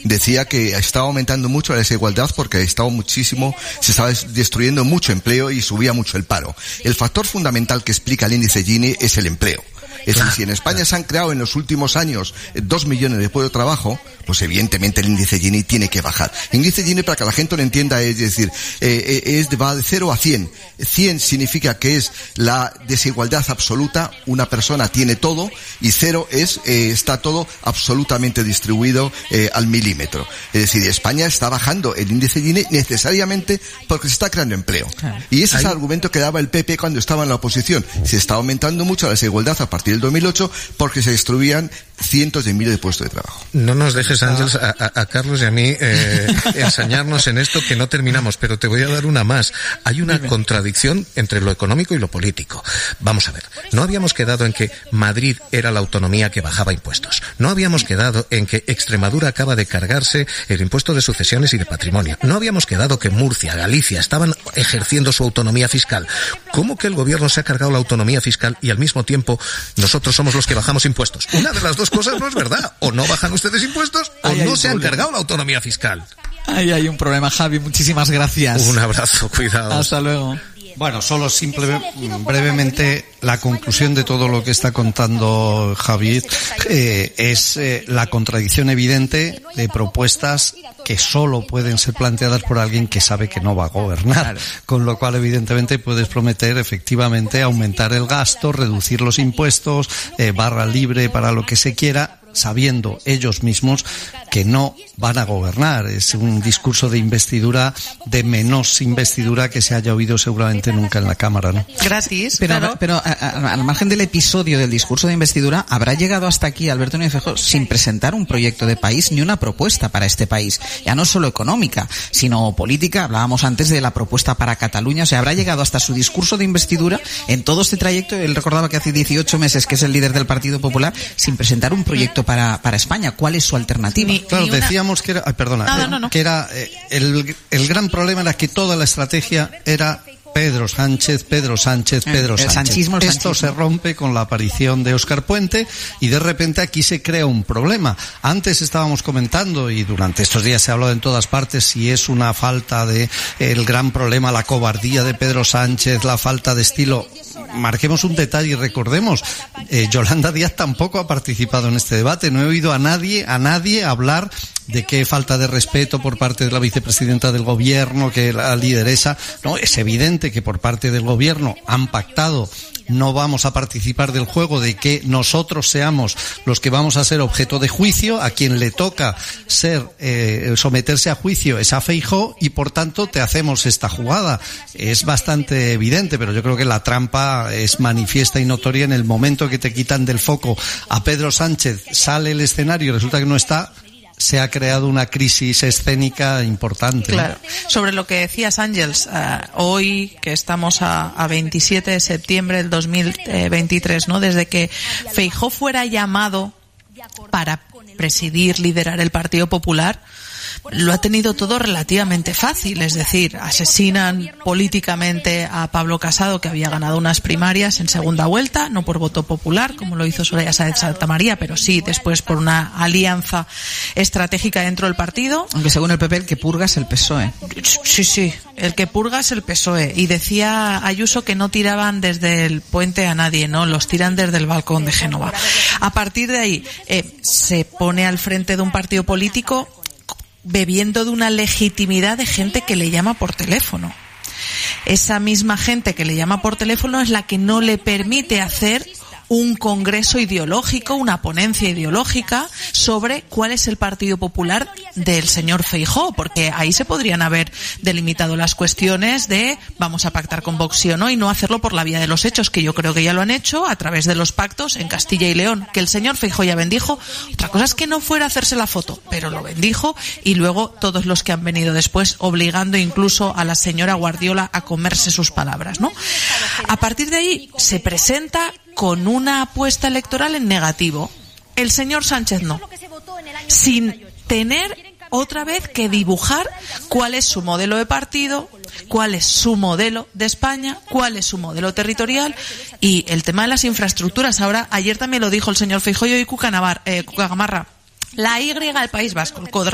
decía que estaba aumentando mucho la desigualdad porque se estaba destruyendo mucho empleo y subía mucho el paro. El factor fundamental que explica el índice Gini es el empleo. Es decir, si en España se han creado en los últimos años 2 millones de puestos de trabajo, pues evidentemente el índice Gini tiene que bajar. El índice Gini, para que la gente lo entienda, es decir, va de 0 a 100. 100 significa que es la desigualdad absoluta, una persona tiene todo, y 0 está todo absolutamente distribuido al milímetro. Es decir, España está bajando el índice Gini necesariamente porque se está creando empleo. Y ese es el argumento que daba el PP cuando estaba en la oposición. Se está aumentando mucho la desigualdad a partir del 2008 porque se destruían cientos de miles de puestos de trabajo. No nos dejes, Ángels, a Carlos y a mí ensañarnos en esto que no terminamos, pero te voy a dar una más. Hay una contradicción entre lo económico y lo político. Vamos a ver, no habíamos quedado en que Madrid era la autonomía que bajaba impuestos. No habíamos quedado en que Extremadura acaba de cargarse el impuesto de sucesiones y de patrimonio. No habíamos quedado que Murcia, Galicia estaban ejerciendo su autonomía fiscal. ¿Cómo que el gobierno se ha cargado la autonomía fiscal y al mismo tiempo nosotros somos los que bajamos impuestos? Una de las dos cosas no es verdad. O no bajan ustedes impuestos o no se han cargado la autonomía fiscal. Ahí hay un problema, Javi. Muchísimas gracias. Un abrazo, cuidado. Hasta luego. Bueno, solo simplemente, brevemente, la conclusión de todo lo que está contando Javier es la contradicción evidente de propuestas que solo pueden ser planteadas por alguien que sabe que no va a gobernar. Claro. Con lo cual, evidentemente, puedes prometer efectivamente aumentar el gasto, reducir los impuestos, barra libre para lo que se quiera, sabiendo ellos mismos que no van a gobernar. Es un discurso de investidura, de menos investidura que se haya oído seguramente nunca en la Cámara, ¿no? Gratis, pero, claro. Pero al margen del episodio del discurso de investidura, habrá llegado hasta aquí Alberto Núñez Feijóo sin presentar un proyecto de país ni una propuesta para este país. Ya no solo económica, sino política. Hablábamos antes de la propuesta para Cataluña. O sea, habrá llegado hasta su discurso de investidura en todo este trayecto. Él recordaba que hace 18 meses que es el líder del Partido Popular sin presentar un proyecto para España. ¿Cuál es su alternativa? Claro, decíamos que era, que era el gran problema era que toda la estrategia era Pedro Sánchez. Sanchismo. Esto se rompe con la aparición de Óscar Puente y de repente aquí se crea un problema. Antes estábamos comentando y durante estos días se ha hablado en todas partes si es una falta de el gran problema, la cobardía de Pedro Sánchez, la falta de estilo. Marquemos un detalle y recordemos, Yolanda Díaz tampoco ha participado en este debate. No he oído a nadie hablar de qué falta de respeto por parte de la vicepresidenta del gobierno, que la lideresa. No, es evidente que por parte del gobierno han pactado, no vamos a participar del juego de que nosotros seamos los que vamos a ser objeto de juicio. A quien le toca someterse a juicio es a Feijóo y por tanto te hacemos esta jugada. Es bastante evidente, pero yo creo que la trampa es manifiesta y notoria en el momento que te quitan del foco a Pedro Sánchez, sale el escenario y resulta que no está. Se ha creado una crisis escénica importante. Claro. Sobre lo que decías, Ángels, hoy que estamos a 27 de septiembre del 2023, ¿no? Desde que Feijóo fuera llamado para presidir, liderar el Partido Popular, lo ha tenido todo relativamente fácil, es decir, asesinan políticamente a Pablo Casado, que había ganado unas primarias en segunda vuelta, no por voto popular, como lo hizo Soraya Sáenz de Santamaría, pero sí después por una alianza estratégica dentro del partido. Aunque según el PP el que purga es el PSOE. Sí, el que purga es el PSOE. Y decía Ayuso que no tiraban desde el puente a nadie, no, los tiran desde el balcón de Génova. A partir de ahí se pone al frente de un partido político bebiendo de una legitimidad de gente que le llama por teléfono. Esa misma gente que le llama por teléfono es la que no le permite hacer un congreso ideológico, una ponencia ideológica sobre cuál es el Partido Popular del señor Feijóo, porque ahí se podrían haber delimitado las cuestiones de vamos a pactar con Vox sí o no, y no hacerlo por la vía de los hechos, que yo creo que ya lo han hecho a través de los pactos en Castilla y León, que el señor Feijóo ya bendijo. Otra cosa es que no fuera a hacerse la foto, pero lo bendijo, y luego todos los que han venido después obligando incluso a la señora Guardiola a comerse sus palabras, ¿no? A partir de ahí se presenta con una apuesta electoral en negativo. El señor Sánchez no. Sin tener otra vez que dibujar cuál es su modelo de partido, cuál es su modelo de España, cuál es su modelo territorial y el tema de las infraestructuras. Ahora, ayer también lo dijo el señor Feijóo y hoy Cuca Gamarra. La Y del País Vasco, el